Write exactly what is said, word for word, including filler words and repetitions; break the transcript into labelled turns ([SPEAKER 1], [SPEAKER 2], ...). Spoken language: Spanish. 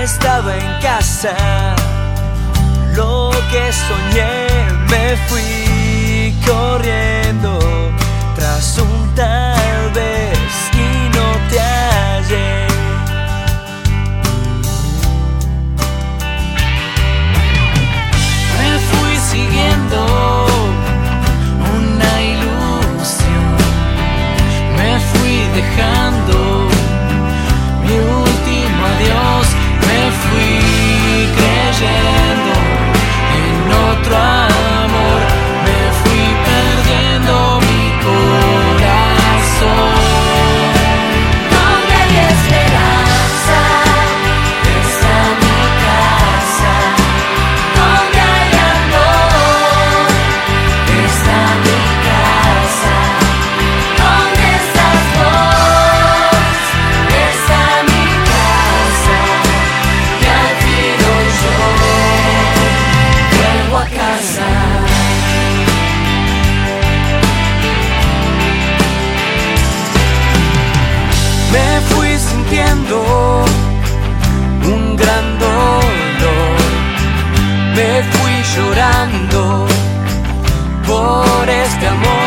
[SPEAKER 1] estaba en casa. Lo que soñé, me fui corriendo tras un tal vez y no te hallé. Me fui siguiendo una ilusión, me fui dejando mi último adiós, me fui creyendo en otro amor, me fui perdiendo mi corazón.
[SPEAKER 2] Donde hay esperanza, está mi casa. Donde hay amor, está mi casa. Donde estás vos, está mi casa. Y al fin hoy yo vuelvo a casa.
[SPEAKER 1] Me fui sintiendo un gran dolor, me fui llorando por este amor.